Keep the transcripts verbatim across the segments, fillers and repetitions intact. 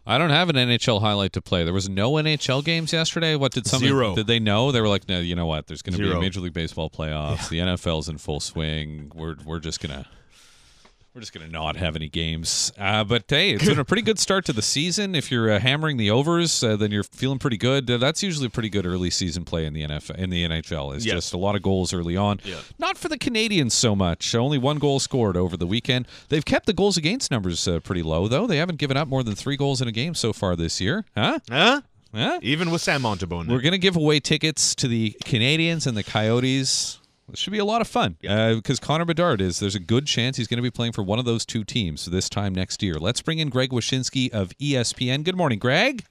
I don't have an N H L highlight to play. There was no N H L games yesterday. What did somebody? Zero. Did they know? They were like, no, you know what? There's going to be a Zero. Major League Baseball playoffs. Yeah. The N F L's in full swing. We're we're just gonna. We're just going to not have any games. Uh, but, hey, it's been a pretty good start to the season. If you're uh, hammering the overs, uh, then you're feeling pretty good. Uh, that's usually pretty good early season play in the N F L, in the N H L. It's Yes. just a lot of goals early on. Yeah. Not for the Canadians so much. Only one goal scored over the weekend. They've kept the goals against numbers uh, pretty low, though. They haven't given up more than three goals in a game so far this year. Huh? Huh? Huh? Even with Sam Montabone. We're going to give away tickets to the Canadians and the Coyotes. It should be a lot of fun because uh, Connor Bedard is, there's a good chance he's going to be playing for one of those two teams this time next year. Let's bring in Greg Wyshynski of E S P N. Good morning, Greg.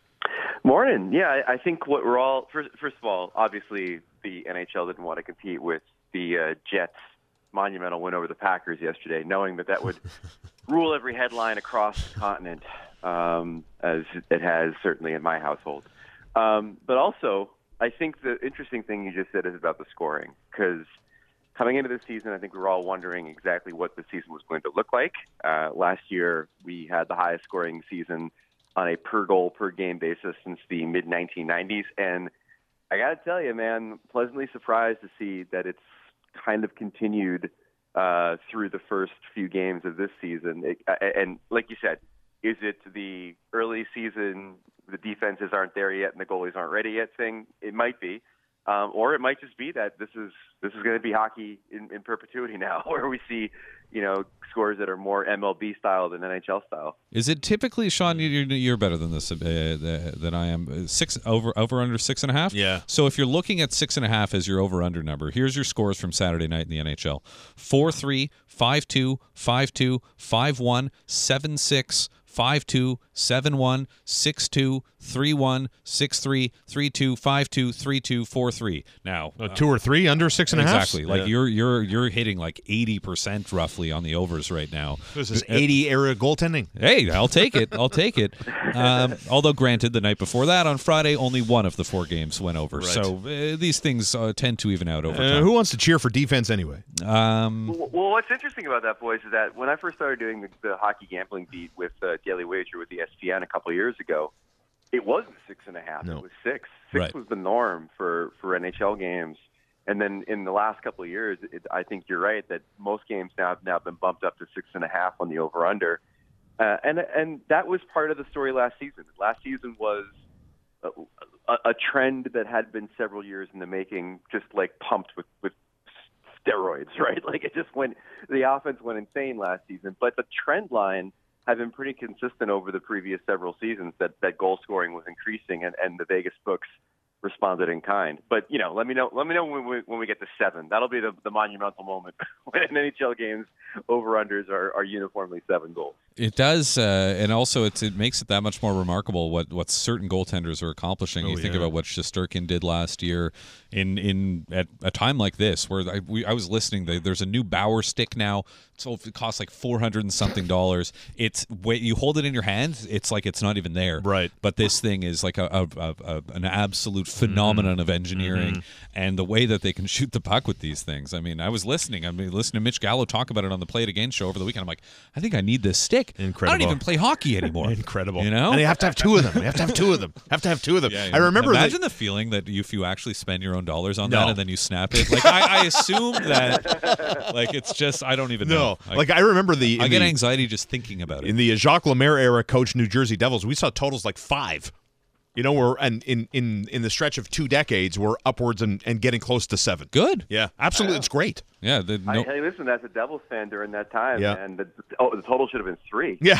Morning. Yeah, I think what we're all, first, first of all, obviously the N H L didn't want to compete with the uh, Jets' monumental win over the Packers yesterday, knowing that that would rule every headline across the continent, um, as it has certainly in my household. Um, but also, I think the interesting thing you just said is about the scoring, because coming into the season, I think we were all wondering exactly what the season was going to look like. Uh, last year, we had the highest scoring season on a per goal per game basis since the mid nineteen nineties, and I got to tell you, man, pleasantly surprised to see that it's kind of continued uh, through the first few games of this season. It, and like you said, is it the early season, the defenses aren't there yet and the goalies aren't ready yet thing? It might be. Um, or it might just be that this is this is going to be hockey in, in perpetuity now, where we see, you know, scores that are more M L B style than N H L style. Is it typically, Sean? You're, you're better than this uh, than I am. Six over over under six and a half. Yeah. So if you're looking at six and a half as your over under number, here's your scores from Saturday night in the N H L: four three, five two, five two, five one, seven six. five two, seven one, six two, three one, six three, three two, five two, three two, four three. Now, uh, two or three under six and a half. Exactly. Like yeah. you're you're you're hitting like eighty percent roughly on the overs right now. This is eighty era goaltending. Hey, I'll take it. I'll take it. Um, although, granted, the night before that on Friday, only one of the four games went over. Right. So uh, these things uh, tend to even out over Uh, time. who wants to cheer for defense anyway? Um, Well, well, what's interesting about that, boys, is that when I first started doing the, the hockey gambling beat with uh, Daily Wager with the S P N a couple of years ago, it wasn't six and a half. No. It was six. Six Right. was the norm for, for N H L games. And then in the last couple of years, it, I think you're right that most games now have now been bumped up to six and a half on the over/under. Uh, and and that was part of the story last season. Last season was a, a, a trend that had been several years in the making, just like pumped with, with steroids, right? Like it just went, the offense went insane last season. But the trend line had been pretty consistent over the previous several seasons that, that goal scoring was increasing, and, and the Vegas books responded in kind. But, you know, let me know let me know when we, when we get to seven. That'll be the, the monumental moment when in N H L games over-unders are, are uniformly seven goals. It does, uh, and also it's, it makes it that much more remarkable what, what certain goaltenders are accomplishing. Oh, you think yeah. about what Shesterkin did last year in in at a time like this, where I, we, I was listening. They, there's a new Bauer stick now, so it costs like four hundred and something dollars. It's wait, you hold it in your hand, it's like it's not even there. Right. But this thing is like a, a, a, a an absolute phenomenon Mm-hmm. of engineering, Mm-hmm. and the way that they can shoot the puck with these things. I mean, I was listening. I mean, listening to Mitch Gallo talk about it on the Play It Again show over the weekend. I'm like, I think I need this stick. Incredible. I don't even play hockey anymore. Incredible. You know? And you have to have two of them. You have to have two of them. Have to have two of them. Yeah, I remember Imagine that, the feeling that if you actually spend your own dollars on No. that and then you snap it. Like I, I assumed that. Like it's just I don't even No. know. I, Like I remember the I in get the, anxiety just thinking about it. in the Jacques Lemaire era coach New Jersey Devils, we saw totals like five. You know, we're and in, in, in the stretch of two decades, we're upwards and, and getting close to seven. Good. Yeah, absolutely. It's great. Yeah. The, no, I, hey, listen, as a Devils fan during that time, Yeah. and the, oh, the total should have been three. Yeah.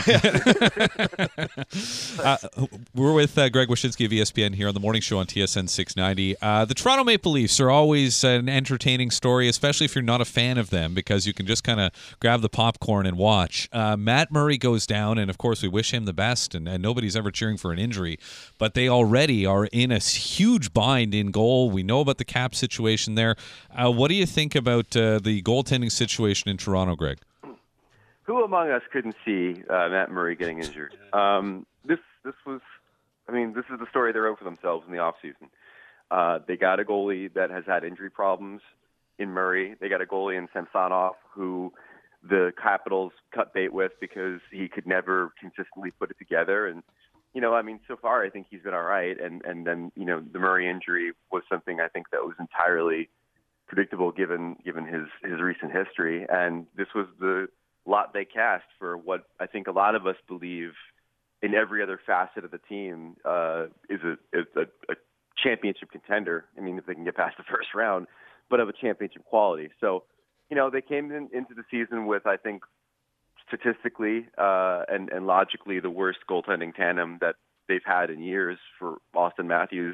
uh, we're with uh, Greg Wyshynski of E S P N here on the morning show on T S N six ninety. Uh, the Toronto Maple Leafs are always an entertaining story, especially if you're not a fan of them, because you can just kind of grab the popcorn and watch. Uh, Matt Murray goes down, and of course we wish him the best, and, and nobody's ever cheering for an injury, but they already are in a huge bind in goal. We know about the cap situation there. Uh, what do you think about uh, the goaltending situation in Toronto, Greg? Who among us couldn't see uh, Matt Murray getting injured? Um, this this was, I mean, this is the story they wrote for themselves in the offseason. Uh, they got a goalie that has had injury problems in Murray. They got a goalie in Samsonov who the Capitals cut bait with because he could never consistently put it together. And you know, I mean, so far I think he's been all right. And, and then, you know, the Murray injury was something I think that was entirely predictable given given his, his recent history. And this was the lot they cast for what I think a lot of us believe in every other facet of the team uh, is, a, is a, a championship contender. I mean, if they can get past the first round, but of a championship quality. So, you know, they came in, into the season with, I think, statistically uh, and, and logically the worst goaltending tandem that they've had in years for Auston Matthews.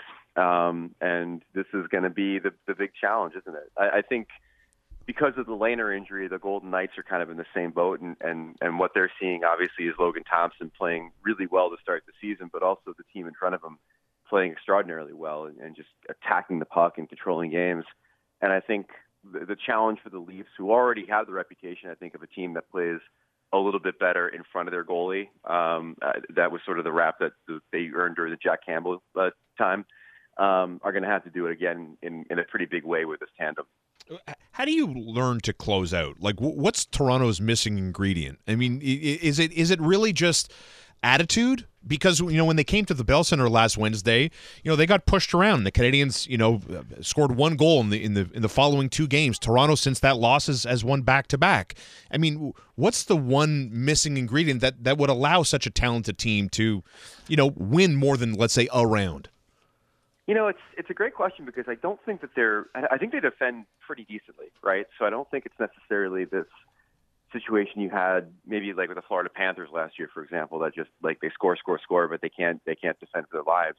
Um, and this is going to be the, the big challenge, isn't it? I, I think because of the Lehner injury, the Golden Knights are kind of in the same boat. And, and, and what they're seeing, obviously, is Logan Thompson playing really well to start the season, but also the team in front of him playing extraordinarily well and, and just attacking the puck and controlling games. And I think the, the challenge for the Leafs, who already have the reputation, I think, of a team that plays a little bit better in front of their goalie, um, uh, that was sort of the rap that they earned during the Jack Campbell uh, time, um, are going to have to do it again in, in a pretty big way with this tandem. How do you learn to close out? Like, what's Toronto's missing ingredient? I mean, is it is it really just attitude? Because, you know, when they came to the Bell Center last Wednesday, you know, they got pushed around. The Canadians, you know, scored one goal in the in the in the following two games. Toronto, since that loss, has, has won back to back. I mean, what's the one missing ingredient that that would allow such a talented team to, you know, win more than, let's say, a round? You know, it's it's a great question because I don't think that they're. I think they defend pretty decently, right? So I don't think it's necessarily this situation you had maybe like with the Florida Panthers last year, for example, that just like they score, score, score, but they can't they can't defend for their lives.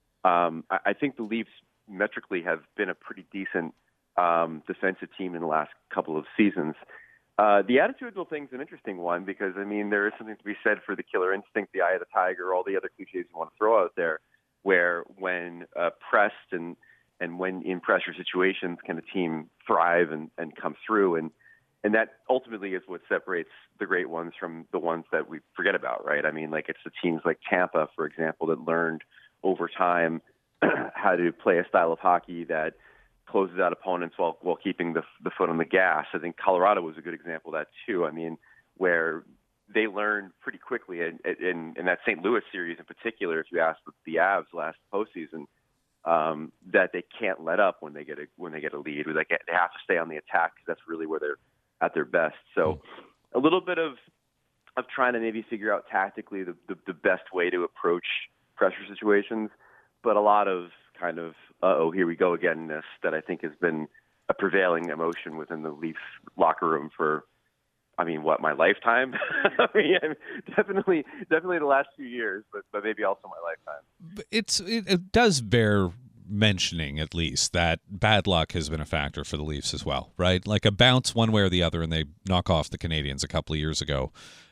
Um, I, I think the Leafs metrically have been a pretty decent um, defensive team in the last couple of seasons. Uh, the attitudinal thing's an interesting one because I mean there is something to be said for the killer instinct, the eye of the tiger, all the other cliches you want to throw out there, where when uh, pressed and and when in pressure situations can a team thrive and, and come through. And And that ultimately is what separates the great ones from the ones that we forget about, right? I mean, like it's the teams like Tampa, for example, that learned over time how to play a style of hockey that closes out opponents while while keeping the the foot on the gas. I think Colorado was a good example of that too. I mean, where they learned pretty quickly in, in, in that Saint Louis series in particular, if you ask the Avs last postseason, um, that they can't let up when they get a when they get a lead. They, get, they have to stay on the attack because that's really where they're at their best. So a little bit of of trying to maybe figure out tactically the, the, the best way to approach pressure situations, but a lot of kind of, uh-oh, here we go again-ness that I think has been a prevailing emotion within the Leafs locker room for, I mean, what, my lifetime? I mean, definitely, definitely the last few years, but, but maybe also my lifetime. It's it, it does bear mentioning at least that bad luck has been a factor for the Leafs as well, right? Like a bounce one way or the other, and they knock off the Canadians a couple of years ago,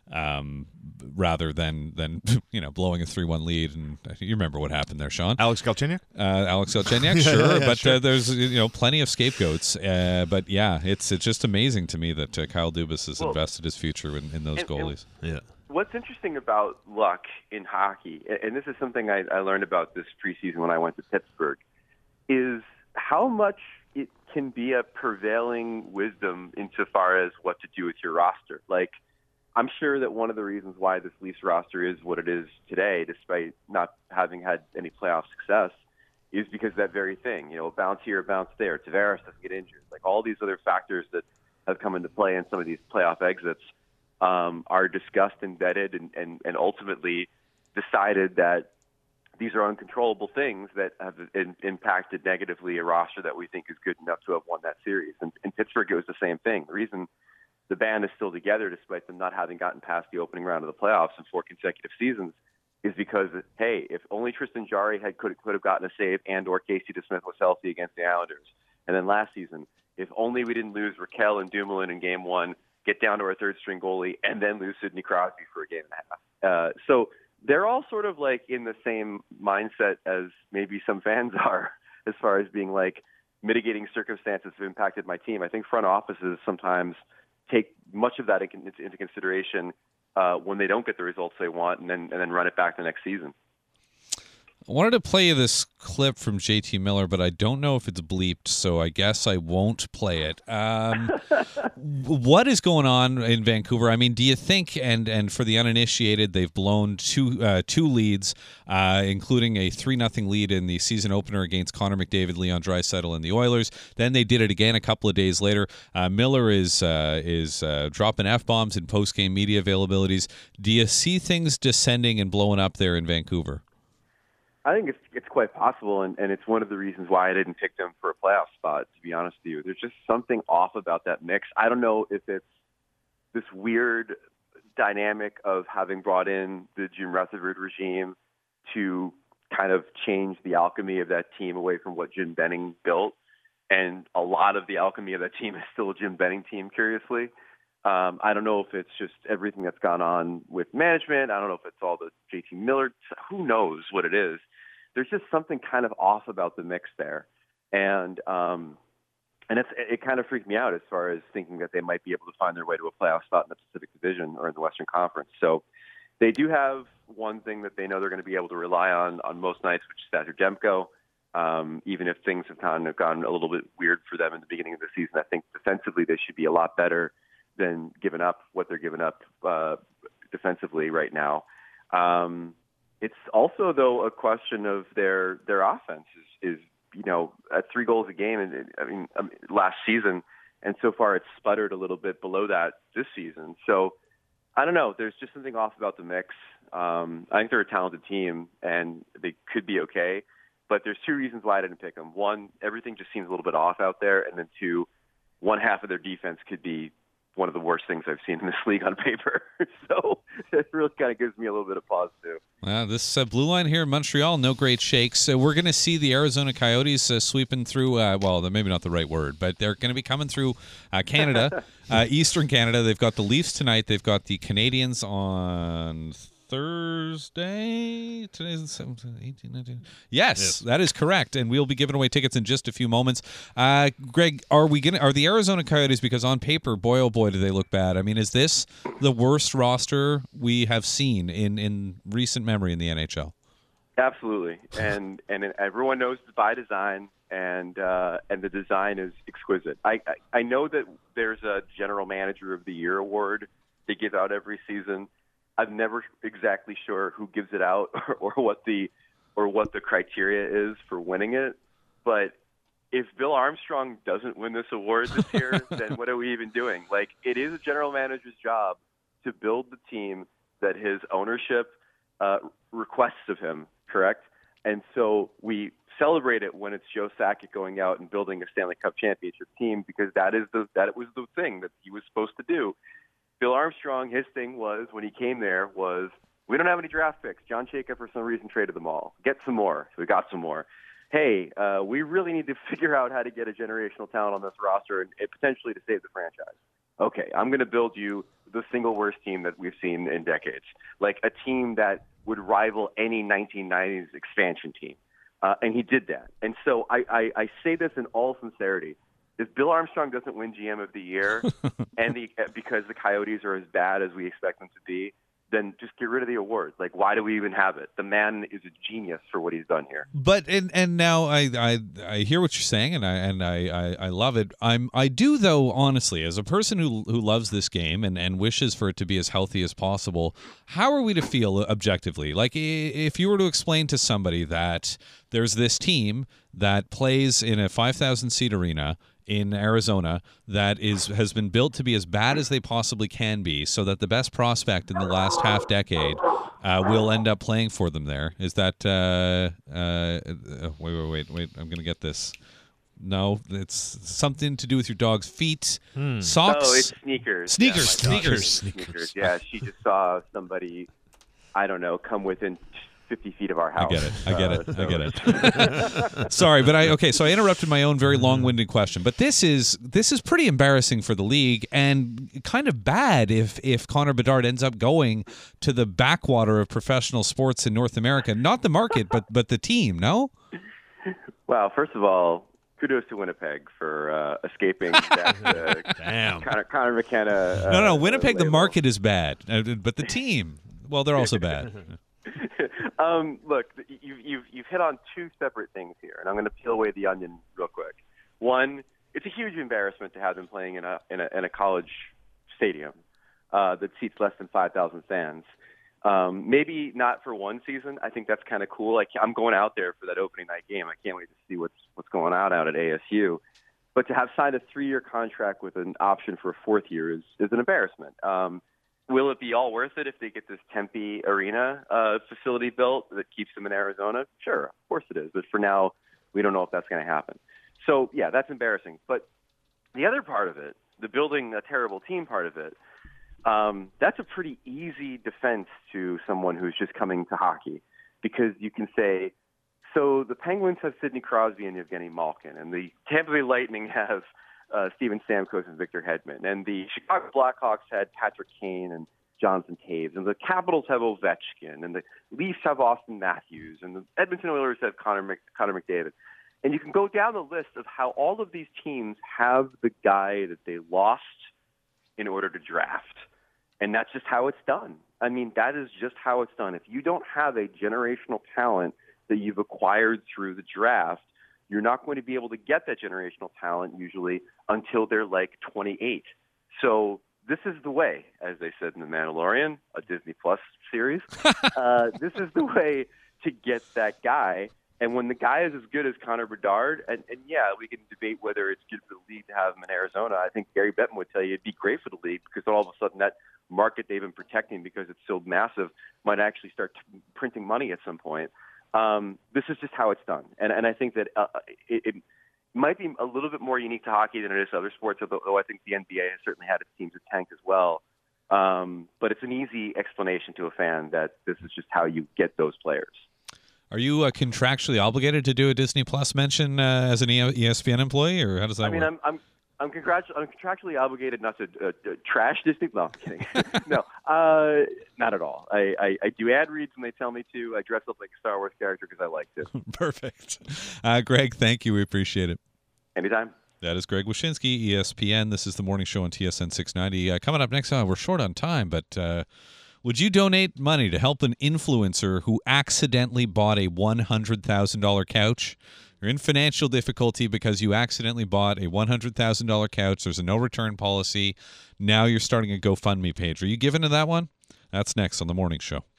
um, rather than than you know blowing a three one lead. And you remember what happened there, Sean? Alex Galchenyuk? Uh, Alex Galchenyuk, sure, yeah, but sure. Uh, there's you know plenty of scapegoats. Uh, but yeah, it's it's just amazing to me that uh, Kyle Dubas has well, invested his future in, in those and, goalies. Yeah. What's interesting about luck in hockey, and this is something I, I learned about this preseason when I went to Pittsburgh, is how much it can be a prevailing wisdom insofar as what to do with your roster. Like, I'm sure that one of the reasons why this Leafs roster is what it is today, despite not having had any playoff success, is because that very thing, you know, bounce here, bounce there. Tavares doesn't get injured. Like all these other factors that have come into play in some of these playoff exits um, are discussed and vetted and, and, and ultimately decided that these are uncontrollable things that have in, impacted negatively a roster that we think is good enough to have won that series. And in Pittsburgh, it was the same thing. The reason the band is still together, despite them not having gotten past the opening round of the playoffs in four consecutive seasons, is because, hey, if only Tristan Jarry had could, could have gotten a save and or Casey DeSmith was healthy against the Islanders. And then last season, if only we didn't lose Raquel and Dumoulin in game one, get down to our third-string goalie, and then lose Sidney Crosby for a game and a half. Uh, so they're all sort of like in the same mindset as maybe some fans are as far as being like mitigating circumstances have impacted my team. I think front offices sometimes take much of that into consideration uh, when they don't get the results they want and then and then run it back the next season. I wanted to play you this clip from J T Miller, but I don't know if it's bleeped, so I guess I won't play it. Um, what is going on in Vancouver? I mean, do you think, and and for the uninitiated, they've blown two uh, two leads, uh, including a three nothing lead in the season opener against Connor McDavid, Leon Draisaitl, and the Oilers. Then they did it again a couple of days later. Uh, Miller is uh, is uh, dropping F-bombs in post-game media availabilities. Do you see things descending and blowing up there in Vancouver? I think it's it's quite possible, and, and it's one of the reasons why I didn't pick them for a playoff spot, to be honest with you. There's just something off about that mix. I don't know if it's this weird dynamic of having brought in the Jim Rutherford regime to kind of change the alchemy of that team away from what Jim Benning built. And a lot of the alchemy of that team is still a Jim Benning team, curiously. Um, I don't know if it's just everything that's gone on with management. I don't know if it's all the J T Miller. Who knows what it is? There's just something kind of off about the mix there. And um, and it's, it kind of freaked me out as far as thinking that they might be able to find their way to a playoff spot in the Pacific Division or in the Western Conference. So they do have one thing that they know they're going to be able to rely on on most nights, which is Thatcher Demko. Um, even if things have kind of gone a little bit weird for them in the beginning of the season, I think defensively they should be a lot better than giving up what they're giving up uh, defensively right now. Um, it's also, though, a question of their their offense is, is you know, at three goals a game, and I mean, um, last season, and so far it's sputtered a little bit below that this season. So I don't know. There's just something off about the mix. Um, I think they're a talented team, and they could be okay. But there's two reasons why I didn't pick them. One, everything just seems a little bit off out there, and then two, one half of their defense could be one of the worst things I've seen in this league on paper. So it really kind of gives me a little bit of pause, too. Well, this uh, blue line here in Montreal, no great shakes. So we're going to see the Arizona Coyotes uh, sweeping through, uh, well, maybe not the right word, but they're going to be coming through uh, Canada, uh, Eastern Canada. They've got the Leafs tonight. They've got the Canadiens on Thursday. Today's seventeen, eighteen, nineteen. Yes, yes, that is correct, and we'll be giving away tickets in just a few moments. Uh, Greg, are we gonna are the Arizona Coyotes? Because on paper, boy oh boy, do they look bad. I mean, is this the worst roster we have seen in, in recent memory in the N H L? Absolutely, and and everyone knows it's by design, and uh, and the design is exquisite. I, I I know that there's a General Manager of the Year award they give out every season. I'm never exactly sure who gives it out or, or what the or what the criteria is for winning it. But if Bill Armstrong doesn't win this award this year, then what are we even doing? Like, it is a general manager's job to build the team that his ownership uh, requests of him, correct? And so we celebrate it when it's Joe Sakic going out and building a Stanley Cup championship team, because that is the that was the thing that he was supposed to do. Bill Armstrong, his thing was, when he came there, was, we don't have any draft picks. John Chayka, for some reason, traded them all. Get some more. So we got some more. Hey, uh, we really need to figure out how to get a generational talent on this roster and, and potentially to save the franchise. Okay, I'm going to build you the single worst team that we've seen in decades, like a team that would rival any nineteen nineties expansion team. Uh, and he did that. And so I, I, I say this in all sincerity. If Bill Armstrong doesn't win G M of the year, and the, because the Coyotes are as bad as we expect them to be, then just get rid of the award. Like, why do we even have it? The man is a genius for what he's done here. But and and now I I, I hear what you're saying, and I and I, I, I love it. I'm I do though, honestly, as a person who who loves this game and, and wishes for it to be as healthy as possible. How are we to feel objectively? Like, if you were to explain to somebody that there's this team that plays in a five thousand seat arena in Arizona that is has been built to be as bad as they possibly can be, so that the best prospect in the last half decade uh, will end up playing for them there. Is that uh, uh, wait, wait, wait, wait? I'm gonna get this. No, it's something to do with your dog's feet, hmm. socks. Oh, it's sneakers. Sneakers, yeah, sneakers, sneakers, sneakers. Yeah, she just saw somebody, I don't know, come within fifty feet of our house. I get it. I get it. Uh, so. I get it. Sorry, but I okay. So I interrupted my own very long-winded question, but this is this is pretty embarrassing for the league, and kind of bad if if Connor Bedard ends up going to the backwater of professional sports in North America. Not the market, but but the team. No. Well, first of all, kudos to Winnipeg for uh, escaping that. Uh, Damn. Connor, Connor McKenna. Uh, no, no. Winnipeg, uh, the market is bad, but the team, well, they're also bad. um, look, you, you've you've hit on two separate things here, and I'm going to peel away the onion real quick. One, it's a huge embarrassment to have them playing in a in a, in a college stadium uh, that seats less than five thousand fans. Um, maybe not for one season. I think that's kind of cool. Like, I'm going out there for that opening night game. I can't wait to see what's what's going on out at A S U. But to have signed a three-year contract with an option for a fourth year is, is an embarrassment. Um, will it be all worth it if they get this Tempe Arena uh, facility built that keeps them in Arizona? Sure, of course it is. But for now, we don't know if that's going to happen. So, yeah, that's embarrassing. But the other part of it, the building a terrible team part of it, um, that's a pretty easy defense to someone who's just coming to hockey, because you can say, so the Penguins have Sidney Crosby and Evgeny Malkin, and the Tampa Bay Lightning have uh, Steven Stamkos and Victor Hedman, and the Chicago Blackhawks had Patrick Kane and Jonathan Toews, and the Capitals have Ovechkin, and the Leafs have Austin Matthews, and the Edmonton Oilers have Connor, Mc, Connor McDavid. And you can go down the list of how all of these teams have the guy that they lost in order to draft. And that's just how it's done. I mean, that is just how it's done. If you don't have a generational talent that you've acquired through the draft, you're not going to be able to get that generational talent usually until they're like twenty-eight. So this is the way, as they said in The Mandalorian, a Disney Plus series. uh, this is the way to get that guy. And when the guy is as good as Connor Bedard, and, and yeah, we can debate whether it's good for the league to have him in Arizona. I think Gary Bettman would tell you it'd be great for the league, because all of a sudden that market they've been protecting because it's so massive might actually start t- printing money at some point. Um, this is just how it's done. And, and I think that uh, it, it might be a little bit more unique to hockey than it is to other sports, although I think the N B A has certainly had its teams at tank as well. Um, but it's an easy explanation to a fan that this is just how you get those players. Are you uh, contractually obligated to do a Disney Plus mention uh, as an E S P N employee, or how does that I mean, work? I'm I'm I'm, congratu- I'm contractually obligated not to uh, uh, trash Disney. No, I'm kidding. no, uh, not at all. I, I, I do ad reads when they tell me to. I dress up like a Star Wars character because I like to. Perfect. Uh, Greg, thank you. We appreciate it. Anytime. That is Greg Wyshynski, E S P N. This is the morning show on T S N six ninety. Uh, coming up next, uh, we're short on time, but uh, would you donate money to help an influencer who accidentally bought a one hundred thousand dollars couch? You're in financial difficulty because you accidentally bought a one hundred thousand dollars couch. There's a no-return policy. Now you're starting a GoFundMe page. Are you giving to that one? That's next on The Morning Show.